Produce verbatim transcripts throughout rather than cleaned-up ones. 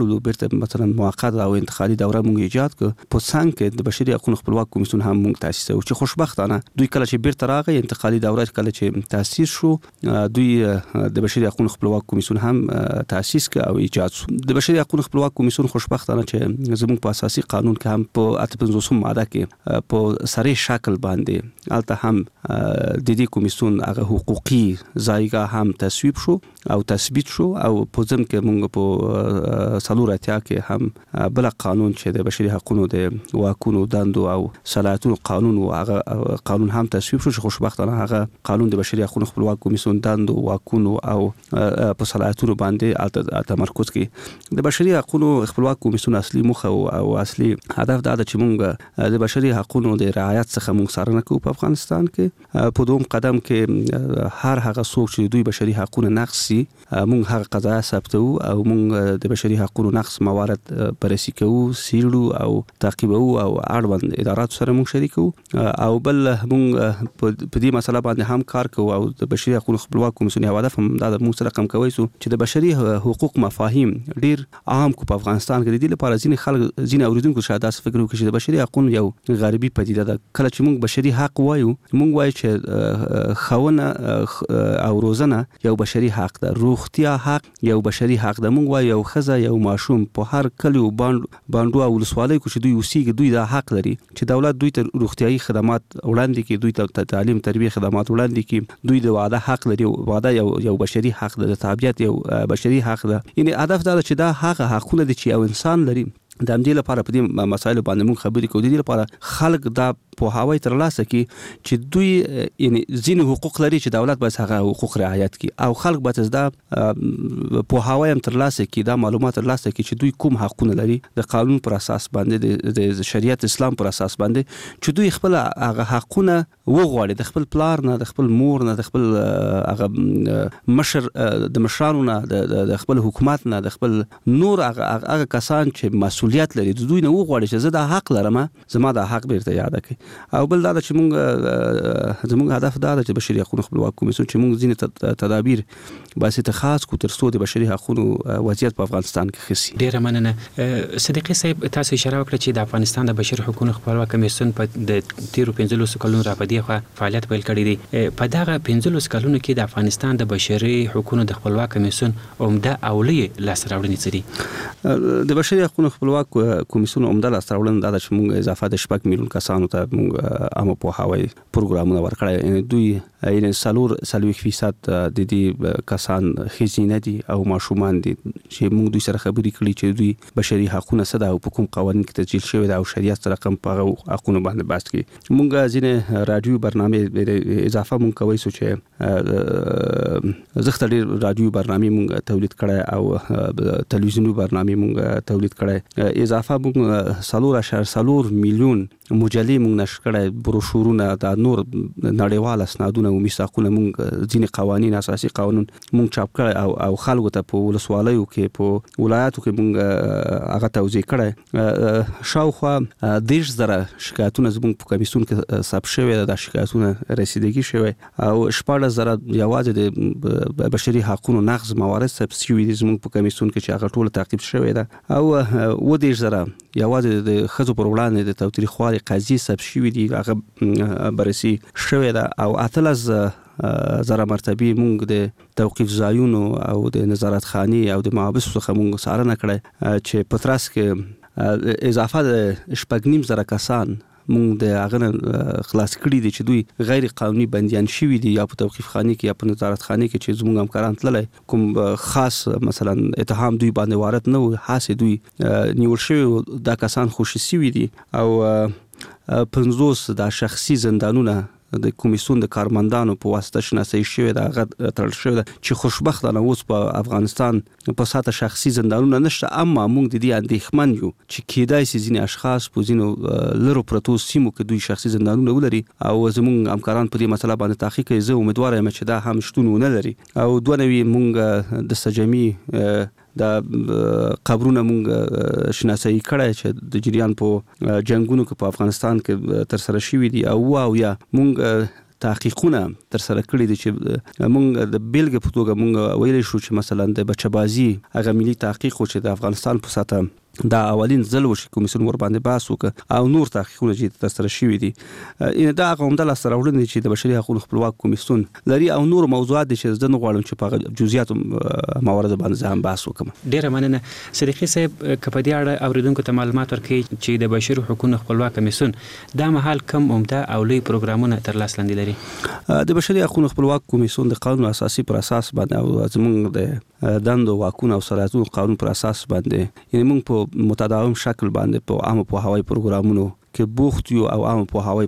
کړو، بیرته مثلا موقت او انتقالي دوره مونږ ایجاد کړ. په څنګ کې د بشري حقوقو خپلواک کمیسیون هم مونږ تاسیس او چې خوشبختانه دوی کله چې بیرته راغی انتقالي دوره کله چې تاسیس شو، دوی د بشري حقوقو خپلواک کمیسیون هم تاسیس کړ او ایجاد شو. د بشري حقوقو خپلواک کمیسیون خوشبختانه چې زموږ په اساسي قانون کې هم په اته پنځوسم ماده کې په صریح شکل باندې البته هم د دې کمیسیون هغه حقوقي ځایګه هم تصویب شو او تثبیت شو او په ځم کې موږ په څلور اتیا کې هم بل قانون چې د بشري حقوقو د واکونو دندو او صلاحیتونو قانون او هغه قانون هم تصویب شو چې خوشبختانه هغه قانون د بشري حقوقو خپلواک کمیسیون دندو واکونو او په صلاحیتونو باندې تمرکز کوي. د بشري حقوقو خپلواک کمیسیون اصلي موخه او اصلي هدف دا ده چې موږ د بشري حقوقو د رعایت څخه موږ څارنه کوو په افغانستان کې. په دوم قدم کې هر هغه څوک چې دوی بشري حقوقو نقض سي موږ هغه قضایا ثبتو او موږ د بشري حقوقو نقض موارد بررسي کوو، سیړو او تعقیبو او اړوند ادارات سره موږ شریکو او بل موږ په دې مسله باندې هم کار کوو او د بشري حقوقو خپلواک کمیسیون یو هدف هم دا موږ سره کم کوي چې د بشري حقوق مفاهیم ډیر عام کو په افغانستان کې د دې لپاره ځینې خلک ځینې اوریدونکو شاید تاسو فکر وکړي چې د بشري حقوقو یو غربي پدیده ده. کله چې موږ بشري حق وایو موږ وایو چې خونه او روزنه یو بشري حق ده، روغتیا حق یو بشري حق ده. موږ وایو یو ښځه یو ماشوم په هر کلیو باندې او ولسوالۍ کې چې دوی اوسېږي دوی دا حق لري چې دولت دوی ته روغتيایي خدمات وړاندې کړي، دوی ته تعلیم تربیه خدمات وړاندې کړي، دوی د واده حق لري. واده یو یو بشري حق ده، د تابعیت یو بشري حق ده. یعنی هدف دا چې دا هغه حقونه دي چې یو انسان لري. د همدې لپاره په دې مسایلو باندې موږ خبرې کوو. د دې لپاره خلک دا په هواي تر لاسه کې چې دوی یعنی ځینې حقوق لري چې دولت باید هغه حقوق رعایت کړي او خلک باید دا په هواي تر لاسه کې دا معلومات تر لاسه کې چې دوی کوم حقونه لري د قانون پر اساس باندې د شریعت اسلام پر اساس باندې چې دوی خپل هغه حقونه وغواړي د خپل پلار نه، د خپل مور نه، د خپل هغه مشر د مشرانو نه، د خپل حکومت نه، د خپل نور هغه کسان چې مسؤلیت لري د دوی نه وغواړي چې زه دا حق لرم، زما دا حق بیرته یاد کړئ. او بل دا چې موږ زموږ هدف دا ده چې بشري حقوقو خپلواک کمیسیون چې موږ ځینې تدابیر باسي خاص کو تر څو د بشري حقوقو وضعیت په افغانستان کې خسي. ډیره مننه صدیقي صاحب. تاسو اشاره وکړه چې د افغانستان د بشري حقوقو خپلواک کمیسیون په د تیرو پنځلسو کلونو راپدې خو فعالیت پیل کړی دی. په دغه پنځلسو کلونو کې د افغانستان د بشري حقوقو د خپلواک کمیسیون عمده اولي لاسته راوړنې څه دي؟ د بشري حقوقو خپلواک کمیسیون عمده لاسته راوړنه دا چې موږ اضافه د شپږ میلیون کسانو ته موږ عامه پوهاوی پروګرامونه ورکړل. یعنی دوی یعنی سلور سلوي فیصد د دې کسان خزینه دي او ماشومان دي چې موږ دوی سره خبرې کړې چې دوی بشري حقوقونه څه ده او په کوم قوانین کې تسجیل شوی ده او شریعت سره کوم په حقوقو باندې بحث کوي. موږ ځینې رادیو برنامه اضافه موږ کوي چې زخت ډیر رادیو برنامه موږ تولید کړای او تلویزیونی برنامه موږ تولید کړای. اضافه موږ سلور اشار سلور میلیون مجلې موږ نشر کړای، بروشورونه د نور نړیوال اسنادونه او میثاقونه موږ ځینې قوانین اساسي قانون موږ چاپ کړای او او خلکو ته په ولسوالیو کې په ولایاتو کې موږ هغه توضیح کړای. شاوخوا دیش زره شکایتونه زموږ په کمیسیون کې ثبت شوی د شکایتونه رسیدګي شوی او شپږ زره یوازې د بشري حقوقو نقض موارد ثبت شوی دي زموږ په کمیسیون کې چې هغه ټول تعقیب شوی ده او و دیش زره یوازې د خزو پر وړاندې د تاوتریخوالي قضیې ثبت شوی دي هغه بررسي شوی ده او اتلس زره مرتبه موږ د توقيف ځایونو او د نظارت خاني او د محابس څخه موږ څارنه کړې چې په ترڅ کې اضافه د شپږ نیم زره کسان موږ د هغه خلاص کړي دي چې دوی غیر قانوني بنديان شوي دي یا په توقيف خاني کې یا په نظارت خاني کې چې زموږ همکاران تللی کوم خاص مثلا اتهام دوی باندې وارد نه و، حاسې دوی نیول شوي دا کسان خوشي شوي دي او پنځوس د شخصي زندانونه د کمیسیون د کارمندانو په واسطه شناسایی شوی دا غد تړل شوی دا چې خوشبختانه اوس په افغانستان په ساته شخصي زندانونه نشته. اما موږ د دې اندېښمن یو چې کېدای شي ځینې اشخاص په ځینو لرو پرتو سیمو کې دوی شخصي زندانونه ولري او زموږ همکاران په دې مسله باندې تحقیق کوي. زه امیدوار یم چې دا هم شتون ونه لري او دوه نوي موږ د سجمي دا قبرونه موږ شناسایی کړای چې د جریان په جنگونو کې په افغانستان کې تر سره شوی دي او او یا موږ تحقیقونه تر سره کړي دي چې موږ د بیلګې په توګه موږ ویلی شو چې مثلا د بچه‌بازي هغه ملي تحقیق چې د افغانستان په ساته دا اولین ځل و چې کمیسیون ور باندې بحث وکړ او نور تحقیقونه چې تر سره شوي دي ان دا هغه عمده لاسته راوړنې چې د بشري حقوقو خپلواک کمیسیون لري او نور موضوعات دي چې زه نه غواړم چې په جزئیات موارد باندې هم بحث وکړم. ډیره مننه صدیقي صاحب، که په دې اړه اوریدونکو ته معلومات ورکړي چې د بشري حقوقو خپلواک کمیسیون دا مهال کم عمده او لوی پروګرامونه تر لاس لاندې لري؟ د بشري حقوقو خپلواک کمیسیون د قانون اساسي پر اساس باندې او زموږ د دندو واکونه او صلاحیتونو قانون پر اساس باندې یعنی موږ په متداوم شکل باندې په عامه پوهاوی پروګرامونو کې بوخت یو او عامه پوهاوی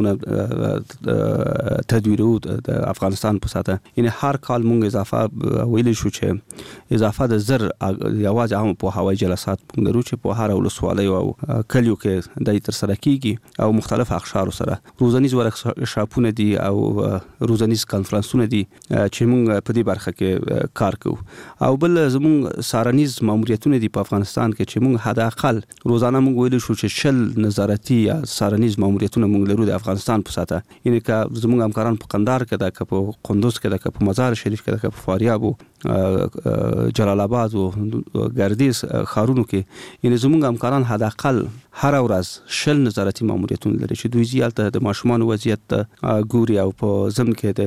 پروګرامونه تدویرو د افغانستان په ساته یعنی هر کال موږ اضافه ویل شو چې اضافه د زر یواز عامه پوهاوی جلسات موږ درو چې په هر ولسوالۍ او کلیو کې د تر سره کیږي او مختلف اقشار سره روزانیز ورکشاپونه دي او روزانیز کانفرنسونه دي چې موږ په دې برخه کې کار کوو او بل زموږ سارنیز ماموریتونه دي په افغانستان کې چې موږ حد اقل روزانه موږ ویل شو چې شل نظارتي یا سارنیز ماموریتونه موږ لرو د افغانستان په ساته یعنی که زموږ همکاران په قندهار کې ده، که په قندوز کې ده، که په مزار شریف کې ده، که په فاریاب او جلال آباد او ګردیز ښارونو کې یعنی زموږ همکاران حد اقل هر ورځ شل نظارتي ماموریتونه لري چې دوی زیاته د ماشومان وضعیت ګوري او په ضمن کې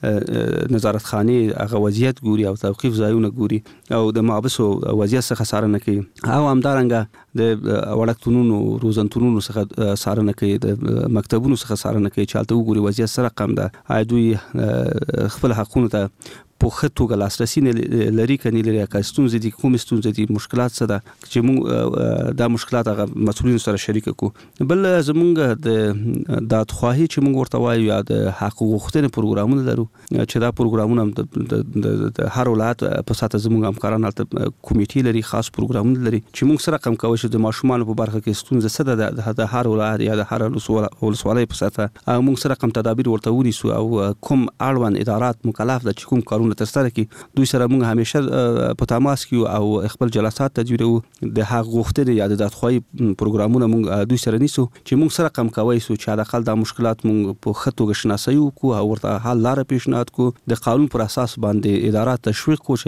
د نظارت خانې هغه وضعیت ګوري او توقیف ځایونه ګوري او د محبسو وضعیت څخه څارنه کوي او همدارنګه د وړکتونونو روزنتونونو څخه څارنه کوي، د مکتبونو څخه څارنه کوي چې هلته وګوري وضعیت سره کم ده، دوی خپل حقونو ته په ښه توګه لاسرسي نه لري که نه لري، که ستونزې دي کومې ستونزې دي مشکلات څه ده چې موږ دا مشکلات هغه مسؤلینو سره شریکه کړو. بل زموږ د دادخواهي چې موږ ورته وایو یا د حق غوښتنې پروګرامونه لرو چې دا پروګرامونه د هر ولایت په ساته زموږ همکاران هلته کمیټې لري، خاص پروګرامونه لري چې موږ سره رقم کوي چې د ماشومانو په برخه کې ستونزه څه ده د هر ولایت یا د هر ولسوالۍ په ساته او موږ سره رقم تدابیر ورته ونیسو او کوم اړوند ادارات مکلف ده چې کوم کارونه تر سره کی دوی سره موږ همیشه په تماس کې او خپل جلسات تدویرو د حق غوښتنې یا د دادخواهي پروګرامونه موږ دوی سره نیسو چې موږ سره کم کوي سو چې د خپل د مشکلات موږ په خطو شناسي وکړو او ورته حل لاره پیشنهاد کو د قانون پر اساس باندې ادارات تشویق کو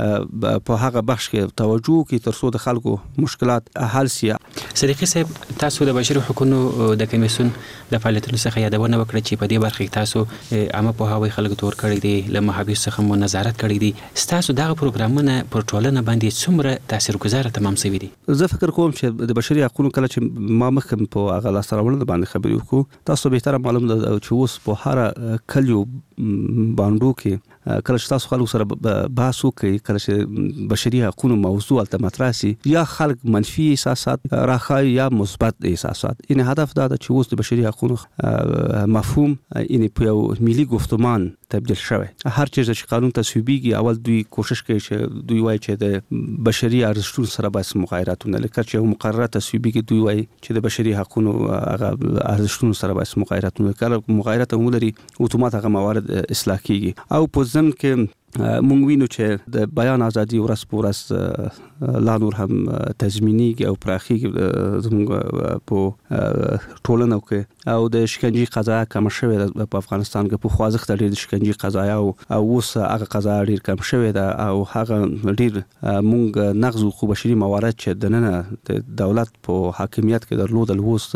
چې په هغه بخش کې توجه کوي تر څو د خلکو مشکلات حل شي. صدیقي صاحب، تاسو د بشري حقوقو د کمیسیون د فعالیتونو څخه یادونه وکړه چې په دې برخه کې تاسو عامه پوهاوی خلکو ته ورکړی دی، له محابس څخه مو نظارت کړی دی. ستاسو دغه پروګرامونه پر ټولنه باندې څومره تاثیرګذار تمام شوي دي؟ زه فکر کوم چې د بشري حقوقو کله چې ما مخکې په هغه لاسته راوړنو باندې خبرې وکړو، تاسو به تر معلوم ده چې اوس په هر کلیو باندې کې کله چې تاسو خلکو سره بحث وکړئ، کله چې بشري حقوقو موضوع الته مطرح شي، یا خلک منفي احساسات راخای یا مثبت احساسات، این هدف دا ده چې اوس د بشري حقوقو مفهوم این په یو ملي گفتمان تبدیل شوی. هر چیز چې قانون تصویبیږي اول دوی کوشش کوي چې دوی وایي چې د بشري ارزښتونو سره بس مغایرتونه لکه چې مقرره تصویبیږي، دوی وایي چې د بشري حقوقو هغه ارزښتونو سره بس مغایرتونه کله مغایرت هم لري اتومات هغه موارد اصلاح کیږي. او په ځم کې مونږ وینو چې د بیان ازادي ورځ په ورځ لا نور هم تضمینیږي او پراخیږي زموږ په ټولنه کې او د شکنجې قضا کم شوې ده په افغانستان کې. په خوازښت ډېر د شکنجې قضایا او اوس هغه قضا ډېر کم شوې ده او هغه ډېر مونږ نقض حقوق بشري موارد چې د نن د دولت په حاکمیت کې درلودل اوس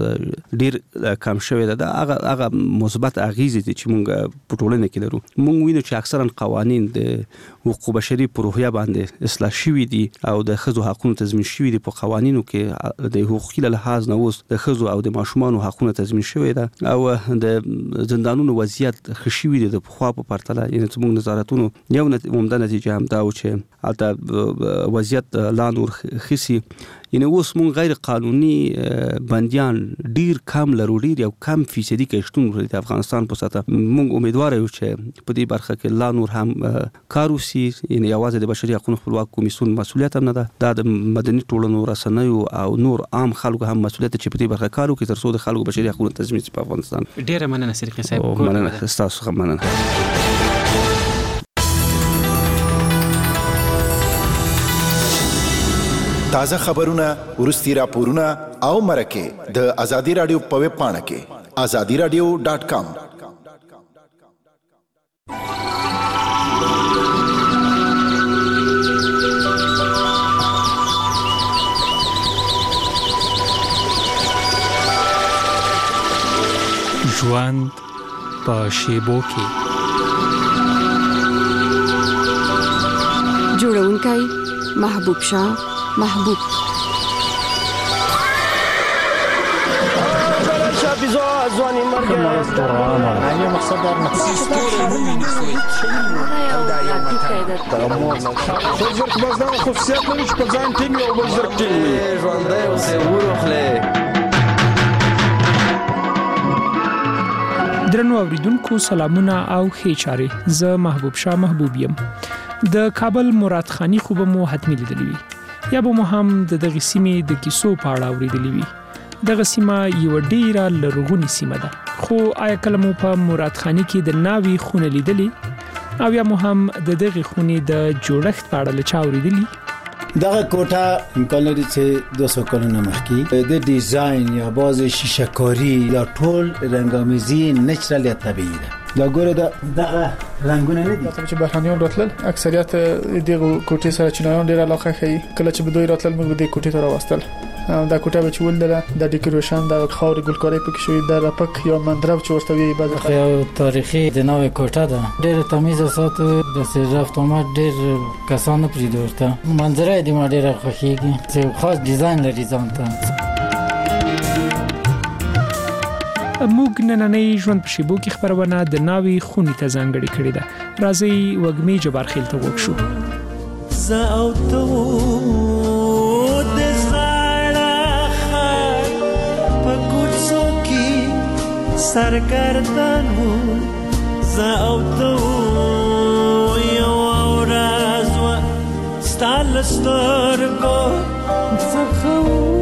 ډېر کم شوې ده. هغه هغه مثبت اغیزې دي چې مونږ په ټولنه کې لرو. مونږ وینو چې اکثرا قوانین د حقوق بشري په روحیه باندې اصلاح شوي دي او د ښځو حقوقو تضمین شوي دي. په قوانینو کې د حقوقي لحاظ نه اوس د ښځو او د ماشومانو حقوقو تضمین شوي ده او د زندانونو وضعیت ښه شوي دي د پخوا په پرتله. یعنې زموږ نظارتونو یو عمده نتیجه هم دا و چې هلته وضعیت لا نور ښه سي. یعنې اوس مونږ غیر قانوني بندیان ډیر کم لرو، ډیر یو کم فیصدي کې شتون لري د افغانستان په ساته. مونږ امیدوار یو چې په دې برخه کې لا نور هم کار وشي. یعنې یوازې د بشري حقوقو خپلواک کمیسیون مسؤلیت هم نه ده، دا د مدني ټولنو رسنیو او نور عام خلکو هم مسؤلیت چې په دې برخه کار وکړي تر څو د خلکو بشري حقوقو تضمین شي په افغانستان. ډیره مننه صدیقي صاحب. مننه ستاسو څخه مننه. تازه خبرونه، ورستي راپورونه او مرکه د ازادي رادیو په ویب پاڼه کې ازادي رادیو ډاٹ کام ژوند په شیبو کې. جوړونکی محبوب شاه محبوب. ځواني مرګ نه مقصد در نه بزرګ مزه خصوصیت لري چې په ځان ټینګ او بزرګ ټینګ ژوندۍ او سه ورخله. درنو اوریدونکو سلامونه او ښې چارې. زه محبوب شاه محبوب یم. د کابل مراد خانی خو به مو حتمی لیدلی وي یا به مو هم د دغې سیمې د کیسو په اړه اوریدلی وي. دغه سیمه یو ډیره لرغونې سیمه ده، خو آیا کله مو په مراد خانی کې د ناوې خونه لیدلې او یا مو هم د دغې خونې د جوړښت په اړه له چا اوریدلي؟ دغه کوټه امکان لري چې دوه سوه کلونه مخکې د ډیزاین یا باز شیشه کاری یا ټول رنګامیزي نچرال یا طبیعي ده. دا ګوره دغه رنگونه نه دي. چې بهرانيان راتلل اکثریت دغه کوټې سره چینایان ډیر علاقه کوي. کله چې به دوی راتلل موږ د کوټې ته راوستل. دا کوټه به چول ده د ډیکوریشن د خاور ګلکاري پکې شوی د رپک یا مندرب چورته وی بعض خو تاریخي د نوې کوټه ده ډېر تمیز ساتو د رفت آمد ډېر کسانو پرې ورته منظره دې ما ډېر خوښیږي چې خاص ډیزاین لري ځانته. موږ نننۍ ژوند په شیبو کې خبرونه د ناوې خونې ته ځانګړې کړې ده. راځئ وږمې جبار خیل ته وګ شو. زه او ته د زړه خار په کوڅو کې سرګردان وو. زه او ته یو ورځ وه ستا له سترګو څخه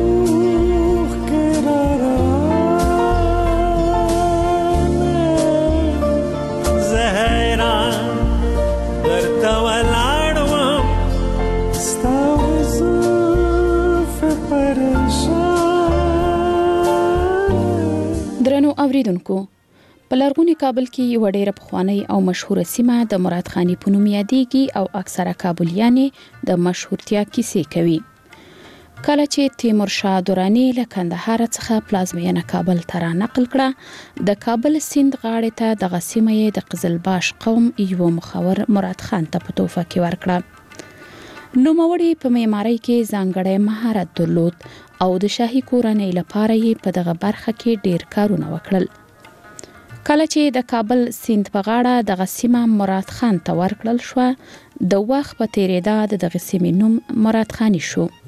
درنو اوریدونکو، په لرغوني کابل کې یو ډېر پخوانی او مشهور سیمه د مراد خانی په نوم یادېږي او اکثره کابلیان د مشهورتیا کیسې کوي. کله چې تیمورشاه درانی له کندهار څخه پلازمینه کابل ته را نقل کړه، د کابل سیند غاړې ته دغه سیمه یې د قزلباش قوم یو مخور مراد خان ته په توفه کې ورکړه. نوموړي په معمارۍ کې ځانګړی مهارت درلود او د شاهي کورنۍ لپاره یې په دغه برخه کې ډېر کارونه وکړل. کله چې د کابل سیند په غاړه دغه سیمه مراد خان ته ورکړل شو، د وخت په تیریدا د دغه سیمې نوم مراد خانی شو.